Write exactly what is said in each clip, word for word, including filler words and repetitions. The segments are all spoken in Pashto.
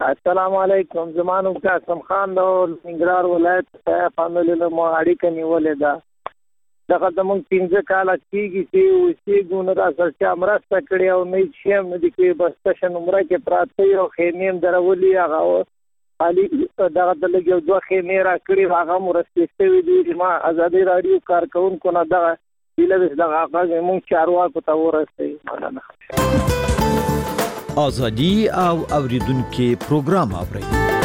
السلام علیکم. زمانو قاسم خان د ننګرهار ولایت په فامیل له مو اړیکه نیولې ده. دغه زموږ پنځه کاله کېږي چې اوسېږو را سره چې مرسته کړې او نه چې هم نه دي کې بس تشه نمره کې پراته یو خیمې هم درولي هغه خالي دغه د لږ یو دوه خیمې را کړي هغه مرستې شوي دي. ما ازادي راډیو کارکوونکو نه دغه هیله دغه غږ زموږ چارواکو ته ورسوي. مننه. آزادی او اوریدونکو پروګرام اورئ.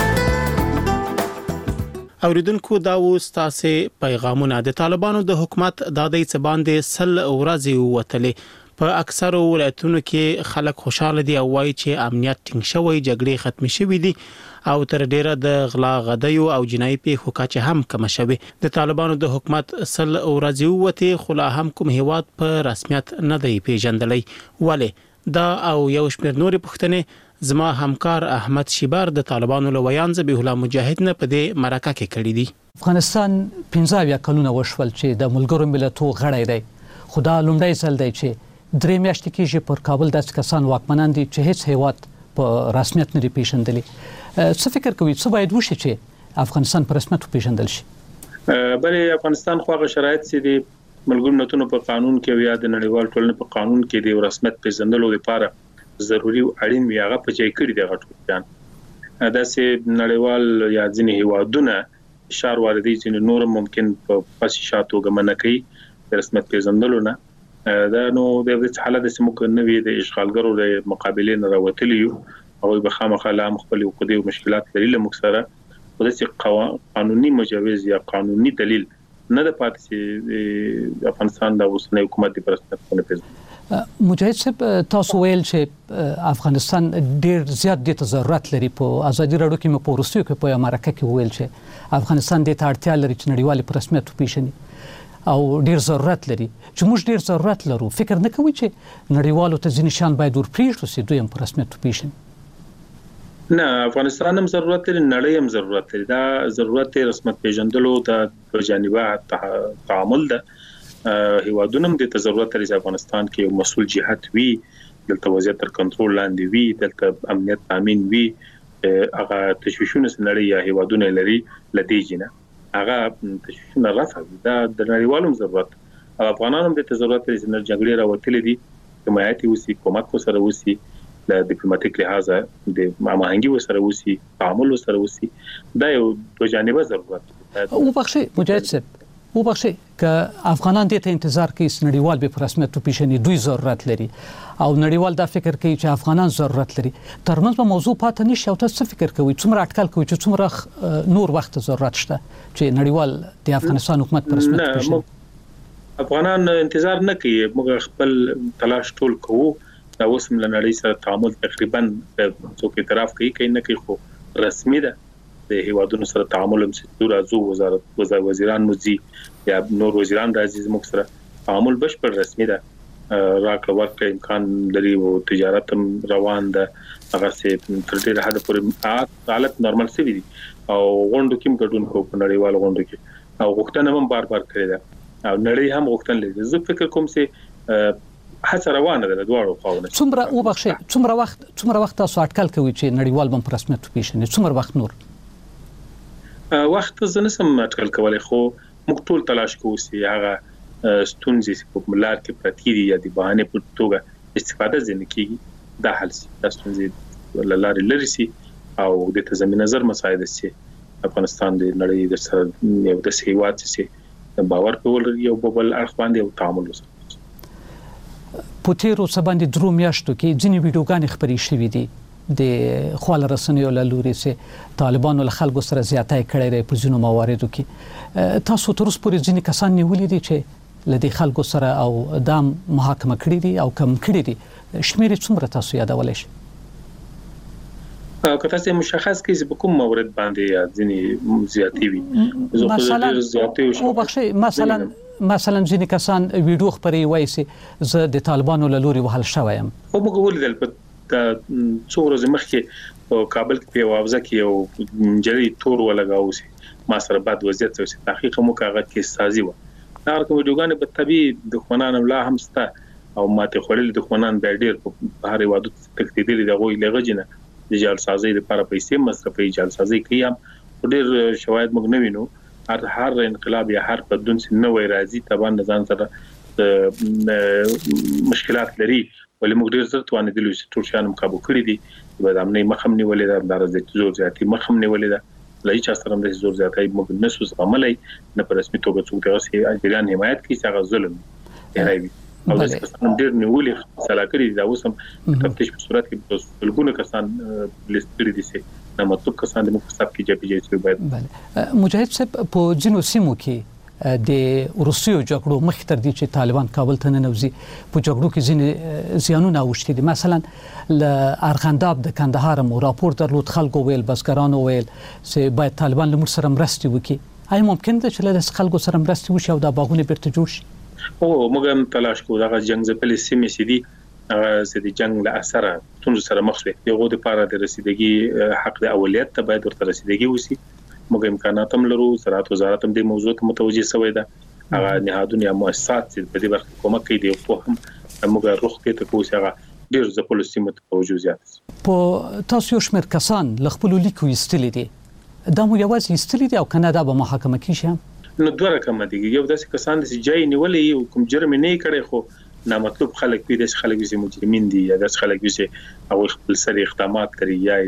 اوریدونکو دا وستاسه پیغامونه د طالبانو د حکومت د دې څه باندې سل ورځې وتلې په اکثر ولایتونو کې خلک خوشاله دي او وایي چې امنیت ټینګ شوی جګړې ختم شوې دي او تر ډیره د غلا غدیو او جنایي پیښو کچه هم کم شوی. د طالبانو د حکومت سل ورځې وته خلا هم کوم هیواد په رسمیت نه دی پیژندلې. ولی دا او یو شمېر نورې پوښتنې زما همکار احمد شیبار د طالبانو له ویان ذبیح الله مجاهد نه په دې مرکه کې کړی دي. افغانستان پنځه اویا کلونه وشول چې د ملګرو ملتونو غړی دی. خدا لومړی ځل دی چې درې میاشتې کېږي پر کابل داسې کسان واکمنان دي چې هیڅ هیواد په رسمیت نه پیژندلی. څه فکر کوي څه باید وشي چې افغانستان په رسمیت پیژندل شي؟ بلې افغانستان خو هغه شرایط چې دي ملګرو ملتونو په قانون کې یا د نړیوال ټولنې په قانون کې د رسمیت پیژندلو لپاره ضروري او اړین وي هغه په ځای کړی دی. غټوان دا چې نړیوال یا ځینې هیوادونه اشاره واردي چې نور ممکن په پاسي شاتو غمنه کوي د رسمیت پیژندلو نه. دا نو د دې حالت چې ممکن نه وي د اشغالګرو د مقابلې نه راوتلی او به خامخا لا مخبل او قضیه مشکلات لري له مکسره او د قانوني مجوز یا قانوني دلیل نه د پاتې چې افغانستان د اوسنۍ حکومت د پرسپکټیو نه پیژني. مجاهد صاحب تاسو ویل چې افغانستان ډیر زیات د ضرورت لري. په ازادي راډیو کې مې په ورسیو کې په امریکا کې ویل چې افغانستان د اړتیا لري چې نړیوال پرسپکټیو پیژني او ډیر ضرورت لري چې موږ ډیر ضرورت لرو. فکر نه کوي چې نړیوالو ته ځینې شان باید ورپریږدو چې دوی هم پرسپکټیو پیژني؟ نه، افغانستان هم ضرورت لري، نړۍ هم ضرورت لري. دا ضرورت رسمیت پیژندلو د جانبه تعامل ده. هیوادونه هم د ضرورت لري چې افغانستان کې یو مسؤل جهت وي، دلته وضعیت تر کنټرول لاندې وي، دلته امنیت تامین وي. هغه تشویشونه سنړي یا هیوادونه لري لدې جنه هغه تشویشونه رافع دا د نړیوالو ضرورت. افغانانو هم د ضرورت لري چې جګړې راوتلې دي، حمایت وسی، کومک سره وسی، د ډیپلوماټیک لحاظ د معاهنګي وسره وسی، تعامل وسره وسی. دا یو د جانبه ضرورت. او بخشي مجاهد صاحب او بخشي ک افغانان دې ته انتظار کوي چې نړیوال به په رسمیت پیژني، دوی ضرورت لري او نړیوال دا فکر کوي چې افغانان ضرورت لري. ترمنځ په موضوع پاتې نشي. او تاسو فکر کوي څومره اټکل کوي چې څومره نور وخت ضرورت شته چې نړیوال د افغانستان حکومت په رسمیت پیژني؟ افغانان انتظار نه کوي، موږ خپل تلاش ټول کوو. دا اوس هم لنړۍ سره تعامل تقریبا څوک اعتراف کوي کین نه کوي، خو رسمي ده. د هیوادونو سره تعامل هم چې راځو وزارت وزیران مزي یا نور وزیران راځي موږ سره تعامل بشپړ رسمي ده. راکړه ورکړه امکان لري او تجارت هم روان ده. هغه چې تر ډیره حد پورې حالت نورمال شوی دي او غونډو کې ګډون کوو په نړیوال غونډو کې او غوښتنه هم بار بار کړې ده او نړۍ هم غوښتنه لري. زه فکر کوم چې هڅه روانه ده دواړو خواونه. څومره او بخښه څومره وخت څومره وخت تاسو اټکل کوي چې نړیوال بم په رسمیت پیژني؟ څومره وخت نور؟ وخت زه نسم اټکل کولای، خو موږ ټول تلاش کوو چې هغه ستونزې په ملار کې پرتی دي یا د بهانه په توګه استفاده ځنه کیږي دا حل شي، دا ستونزې لارې لري سي او د تضمین نظر مساعد سي افغانستان د نړۍ د سره یو د سیوات سي باور کول یو بل اړخ باندې او تعامل وسه. پوتیرو سباندې درو میاشتو کې ځینې ویډیوګانې خبرې شوې دي د خپل رسنیو له لوري چې طالبانو له خلکو سره زیاتای کړی دی په ځینو مواردو کې. تاسو تر اوسه پورې ځینې کسان نیولې دي چې له دې خلکو سره او دام محاکمه کړی دي او کم کړی دي؟ شمیر څومره تاسو یادولای شئ؟ که تاسو مشخص کړئ په کوم مورد باندې ځینې زیاتی وي؟ مثلا او بخښي مثلا مثلا ځینې کسان ویډیو خبري وایي چې زه د طالبانو له لوري وهل شوم. او موږ ولیدل په څو ورځې مخکې په کابل کې په وابزه کې یو جری تور ولګاو چې ما سره بعد وضعیت او تحقیق مو کاغه کې سازي و. دا کوم ویډیوګانې په طبي دښمنان ولا هم ستا او ماته خړل دښمنان به ډېر په هر وادو تکتیدل د غوي لغجنه د جعلسازي لپاره پیسې مصرفي جعلسازي کوي ډېر شواهد موږ نه وینو هر هر انقلاب یا هر بدلون چې نوې راځي طبعا ځان سره مشکلات لري ولې موږ ډېر زر توانې د لوي ټول شان مقابله کړې دي د امني مخم نیولې ده د راځي زور زیاتې مخم نیولې ده لای چا سره د زور زیاتې موږ نه سوس عملي نه په رسمي توګه څوک دغه سي اجران حمایت کوي څنګه ظلم دی او د کسان ډېر نیولې سلاکري دا اوسم تفتیش په صورت کې بلګونه کسان لیست کړی دي چې نه مطلب کسان د مختصاب کې جبي جې باید بله مجاهد صاحب په جنو سیمو کې د روسیو جګړو مخ تر دې چې طالبان کابل ته ننوځي په جګړو کې ځینې زیانونه اوښتي دي مثلا ل ارغنداب د کندهار مو راپور درلود خلکو ویل بسګرانو ویل چې باید طالبان له موږ سره مرستې وکړي آیا ممکن ده چې له خلکو سره مرستې وشي او دا باغونه بیرته جوړ شي او موږ هم تلاش کوو دا جنگ ځپلې سیمې سي دي چې د جنگ له اثر تون سره مخ شي یو د پاره د رسیدګي حق د اولویت ته باید ورته رسیدګي وسی موږ امکانات هم لرو زراعت وزارت هم د موضوع ته متوجه شوی ده هغه نهادونه یا مؤسسات چې په دې برخه کومک کوي دی په هم موږ روخ کې ته کوو هغه ډیر ځپلو سیمه توجه زیات په تاسو یو شمېر کسان ل خپل لیکو ایستلې دي دا مو یوازې ایستلې دي او کنه دا به محاکمه کیږي نو دوه رقم دي یو داسې کسان چې جای نیولې کوم جرم نه کړي خو نامطلوب خلک وي د خلک چې مجرمین دي یا د خلک چې او خپل سری اقدامات کوي یا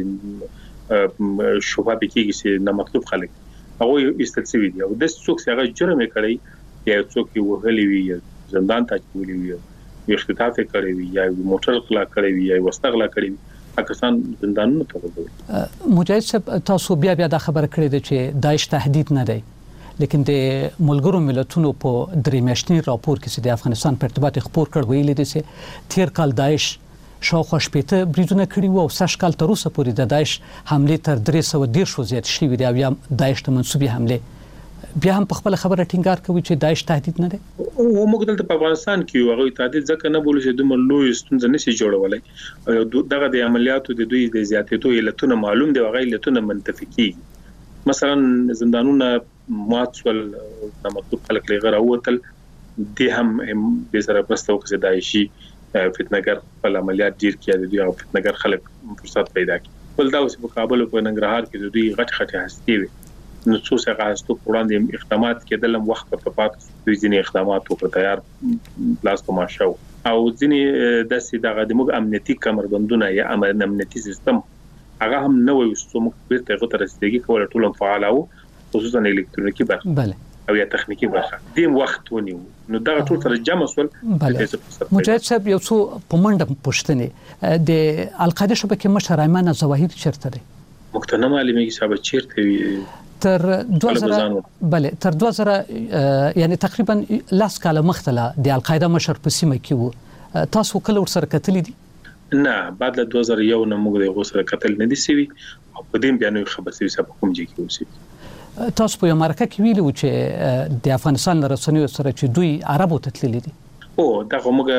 شوبه بکیږي چې نامطلوب خلک هغه استلسوي دي او د څوک چې هغه جرم کړي یا څوک یې وهلي وي زندان ته چولي وي اختطاف کړي وي یا موټر غلا کړي وي یا وسطغلا کړي وي پاکستان زندانونو ته وګورئ مجاهد صاحب تاسو بیا بیا د خبره کړې ده چې داعش تهدید نه دی لیکن د ملګرو ملتونو په درې میاشتني راپور کې چې د افغانستان په ارتباط خبر کړ ویلي دي چې تیر کال داعش شاوخوا شپېته بریدونه کړي وو او سږ کال تر اوسه پورې د داعش حمله تر درې سوه دېرش زیات شوي دي او یا داعش ته منسوبې حمله بیا هم په خپل خبره ټینګار کوي چې داعش تهدید نه دی او موږ دلته په افغانستان کې یو هغه تهدید ځکه نه بولو چې دومره لوی ستونزه نشي جوړولای دغه د عملیاتو د دوی د زیاتېدو علتونه معلوم دي او غیر علتونه منتفقي مثلا زندانونه ماتول د مطلوب خلک لغیر اوتل د هم به سره پرستو کې داعشي فتنهګر په عملیات ډیر کې د دوی فتنهګر خلک فرصت پیدا کړي بل دا اوس په کابل او په ننګرهار کې د دوی غټ غټ هستي وي نو څو څنګه هستو وړاندې اقدامات کېدل هم وخت په پات دوی ځینې اقدامات وکړ تیار پلاس په ماشاو او ځینې داسې دغه د موږ امنیتي کمربندونه یا امنیتي سیستم هغه هم نوې وسوم بیرته غوته رسیدګي کول ټول فعال او خصوصا الکترونیکی برخه بله او یا تخنیکی برخه دیم وخت ونیو نو دا ټول سره جمع سول مجاهد صاحب یو څو په منډه پښتنې د القاعده شبکې مشر ایمن زواهری چیرته دی مقتنع معلومي صاحب چیرته وي تر دوه زره بله تر دوه زره یعنی تقریبا لاس کاله مختله د القاعده مشر په سیمه کې وو تاسو کله ورسره کتلې دي نه بعد له دوه زره یو نه موږ د غوسره قتل نه دي سوي او په دې بیانوي خبر سوي چې کوم ځای کې اوسي تاسو په امریکا کې ویلو چې د افغانستان رسنیو سره چې دوی عربو ته تللي دي او دا کومه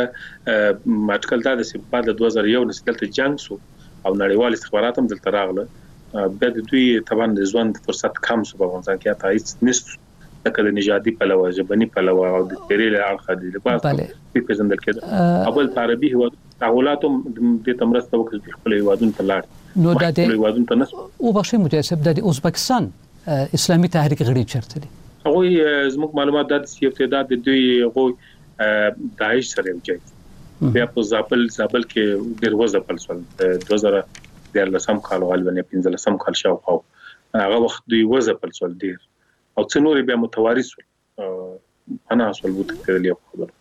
ماټکل دا چې بعد له دوه زره یو نه دلته جنگ سو او نړیوال استخبارات هم دلته راغله بعد دوی طبعا د ځوان فرصت کم سو په افغانستان کې تایید نست لکه د نژادي پلوه ژبني پلوه او د تیرې اړخ دي لپاره په پیژندل کېده اول عربي هو تحولاتم د تمرسته وکړي خپل هیوادونو ته لاړ نو د هیوادونو ته نس او بخښي مجاهد د ازبکستان اسلامي تحریک غړي چرته دي هغه زموږ معلومات د یو تعداد د دوی هغه داعش سره وځي بیا په زابل زابل کې ډیر وځپل سول دوه زره دیارلسم کال غالبا پنځلسم کال شاوخوا هغه وخت دوی وځپل سول ډیر او څنور بیا متوارث انا اصل بوت کړل یو خبر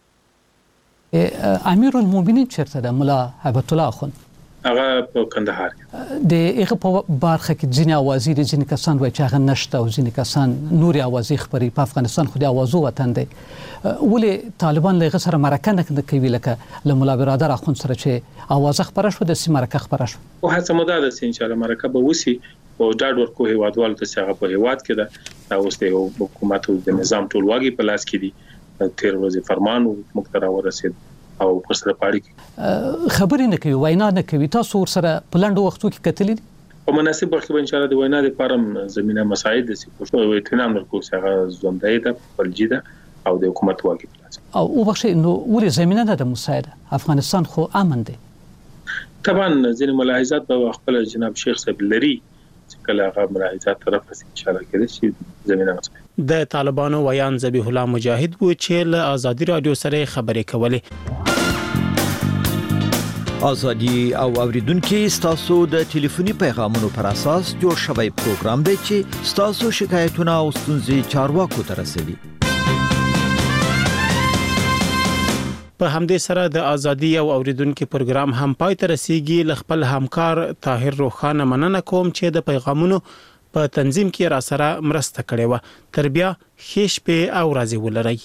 امیر المؤمنین چرته ده مولا هبت الله خان هغه په کندهار د هغه په برخه کې ځینې اوازې دي ځینې کسان وایي چې هغه نشته او ځینې کسان نوري اوازې خبري په افغانستان خو د اوازو وطن دی ولې طالبان له غسر مرکه نه کوي لکه له مولا برادر اخون سره چې اوازه خبره شو د سیمه مرکه خبره شو او هڅه مده ده چې ان شاء الله مرکه به وسی او ډاډ ورکو هیوادوال ته څنګه په هیواد کې ده اوس د حکومت او د نظام ټولواګي په لاس کې دي تیر ورځې فرمان مقترا ورسید او پر سره پاړي خبرې نه کوي وینا نه کوي تاسو سره پلانډو وختو کې کتلې دي په مناسب وخت به ان شاء الله د وینا لپاره زمينه مساعد دي چې په اطمینان ورکو څنګه ژوندۍ ده پلجیده او د حکومت واګي او وبخښي نو ولې زمينه نه ده مساعده افغانستان خو امن دی طبعا ځینې ملاحظات به خپل جناب شیخ صاحب لري چې کله هغه ملاحظات طرف ان شاء الله کېږي چې زمينه مسئله د طالبانو ویان ذبیح الله مجاهد و چې له ازادي رادیو سره خبرې کولې. ازادي او اوریدونکو ستاسو د ټلیفوني پیغامونو پر اساس جوړ شوی پروګرام دی چې ستاسو شکایتونه او ستونزې چارواکو ته رسوي. په همدې سره د ازادي او اوریدونکو پروګرام هم پای ته رسیدي. خپل همکار طاهر روخانه مننه کوم چې د پیغامونو په تنظیم کې را سره مرسته کړې و. تر بیا ښه شپه او ورځې ولرئ.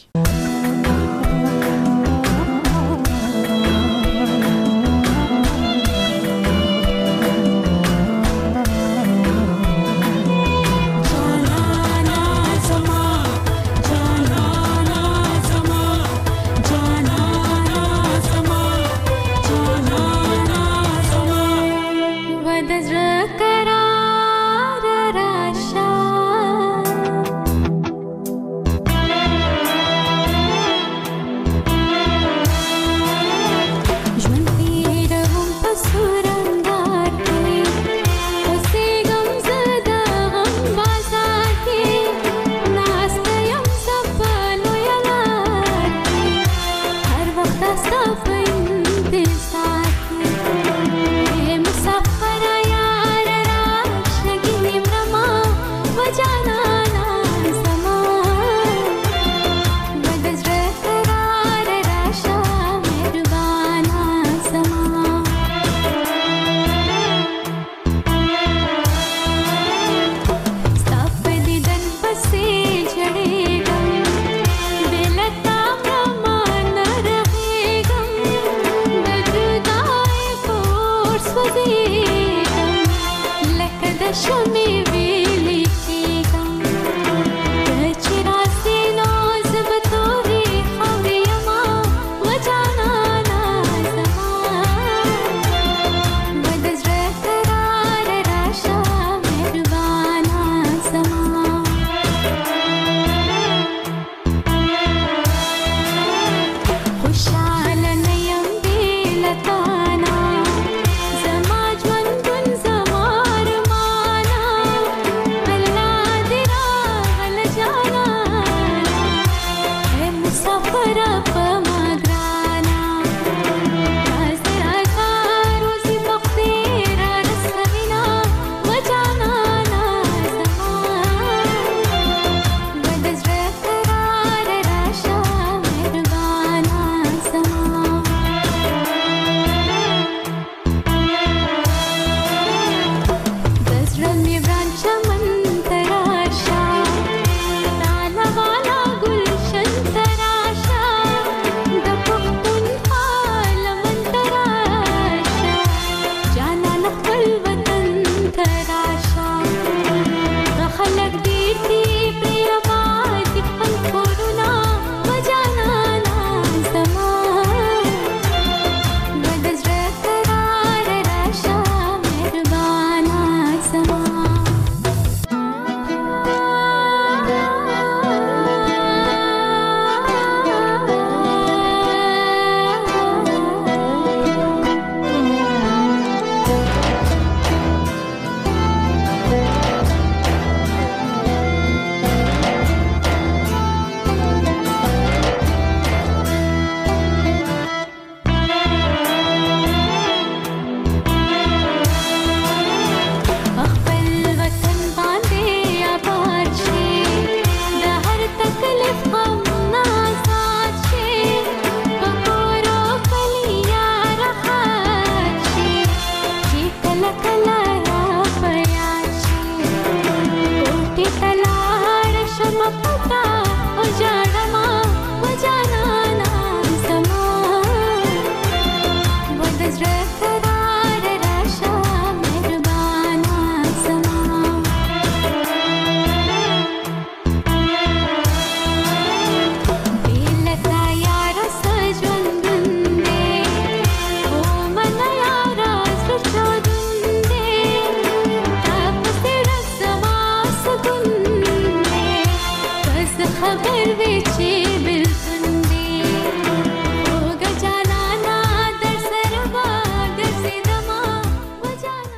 जा